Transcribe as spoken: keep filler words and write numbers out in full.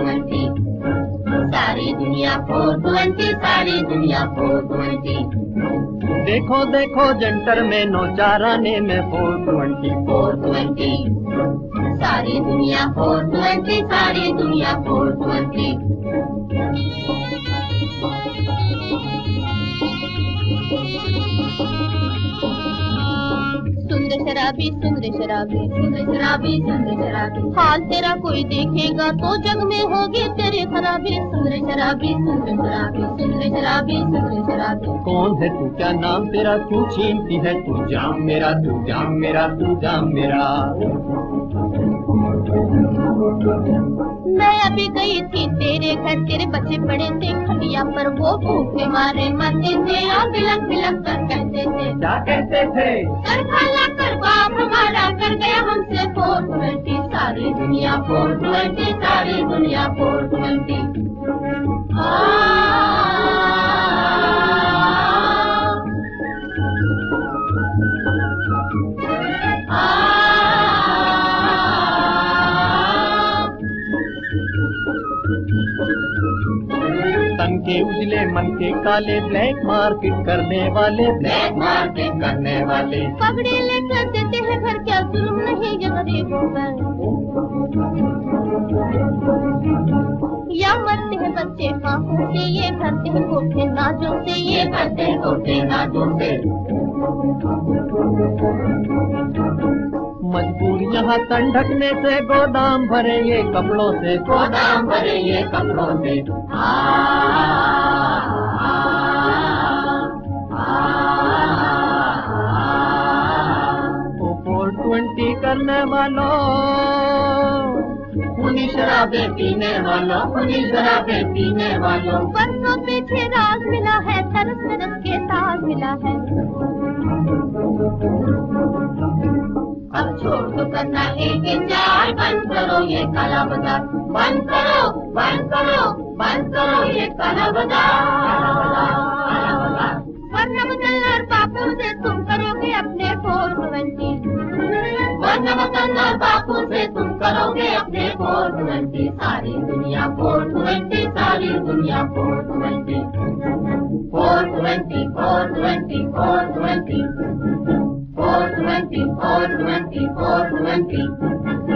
Twenty, सारी दुनिया four twenty, सारी दुनिया फोर ट्वेंटी। देखो देखो जंटर में नौचाराने में फोर ट्वेंटी, फोर ट्वेंटी, सारी दुनिया फोर ट्वेंटी, सारी दुनिया फोर ट्वेंटी। सुंदर शराबी सुंदर शराबी सुंदर शराबी सुंदर शराबी, हाल तेरा कोई देखेगा तो जग में होगी तेरी खराबी। सुंदर शराबी सुंदर शराबी, सुंदर शराबी सुंदर शराबी। कौन है तू, क्या नाम तेरा, तू छीनती है तू जाम मेरा, तू जाम मेरा, तू जाम मेरा। मैं अभी गई थी तेरे घर, तेरे बच्चे पड़े थे खटिया पर, वो भूखे मारे मरते थे और बिलक बिलक कर कहते थे। क्या कहते थे? कर खाला कर बाप हमारा कर गया हमसे फोर ट्वेंटी, सारी दुनिया फोर ट्वेंटी, सारी दुनिया फोर ट्वेंटी। तन के उजले मन के काले, ब्लैक मार्केट करने वाले, ब्लैक मार्केट करने वाले। पगड़ी लेकर देते हैं घर, क्या जुल्म नहीं ये गरीबों पर। या मरते हैं बच्चे फांकों से, ये भरते हैं कोठे नाजों से, ये भरते हैं कोठे नाजों से। मजबूर यहाँ तन ढकने से, गोदाम भरे ये कपड़ों से, गोदाम भरे ये कपड़ों से। आ, आ, आ, ओ फोर ट्वेंटी करने वालों, खूनी शराबे पीने वालों, खूनी शराबे पीने वालों। बरसों पीछे राज मिला है, तरस तरस के ताज मिला है। अब छोड़ दो करना एक चार, बंद करो ये काला बाजार, बंद करो बंद करो बंद करो ये काला बाजार, काला बाजार, काला बाजार। वरना वतन और बापू से तुम करोगे अपने फोर ट्वेंटी, वरना वतन और बापू से तुम करोगे अपने फोर ट्वेंटी, सारी दुनिया फोर ट्वेंटी, सारी दुनिया four twenty. Four twenty, four twenty, four twenty, four twenty, four twenty, four twenty.